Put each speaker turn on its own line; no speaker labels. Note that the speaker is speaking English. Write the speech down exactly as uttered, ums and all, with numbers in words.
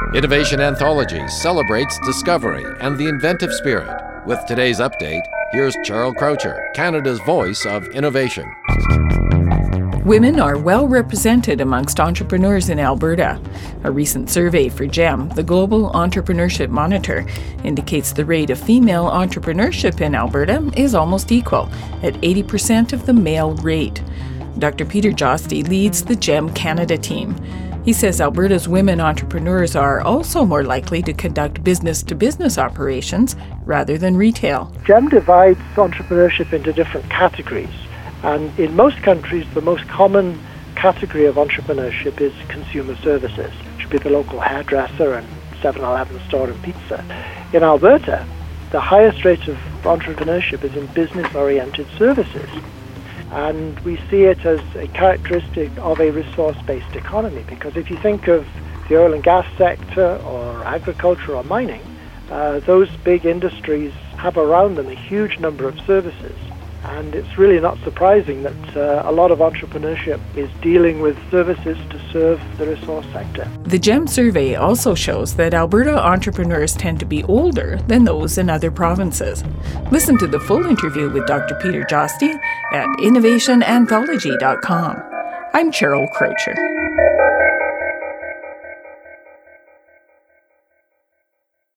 Innovation Anthology celebrates discovery and the inventive spirit. With today's update, here's Cheryl Croucher, Canada's voice of innovation.
Women are well represented amongst entrepreneurs in Alberta. A recent survey for GEM, the Global Entrepreneurship Monitor, indicates the rate of female entrepreneurship in Alberta is almost equal, at eighty percent of the male rate. Doctor Peter Josty leads the GEM Canada team. He says Alberta's women entrepreneurs are also more likely to conduct business-to-business operations rather than retail.
GEM divides entrepreneurship into different categories. And in most countries, the most common category of entrepreneurship is consumer services, which would be the local hairdresser and seven eleven store and pizza. In Alberta, the highest rate of entrepreneurship is in business-oriented services. And we see it as a characteristic of a resource-based economy, because if you think of the oil and gas sector or agriculture or mining, uh, those big industries have around them a huge number of services. And it's really not surprising that uh, a lot of entrepreneurship is dealing with services to serve the resource sector.
The GEM survey also shows that Alberta entrepreneurs tend to be older than those in other provinces. Listen to the full interview with Doctor Peter Josty at innovation anthology dot com. I'm Cheryl Croucher.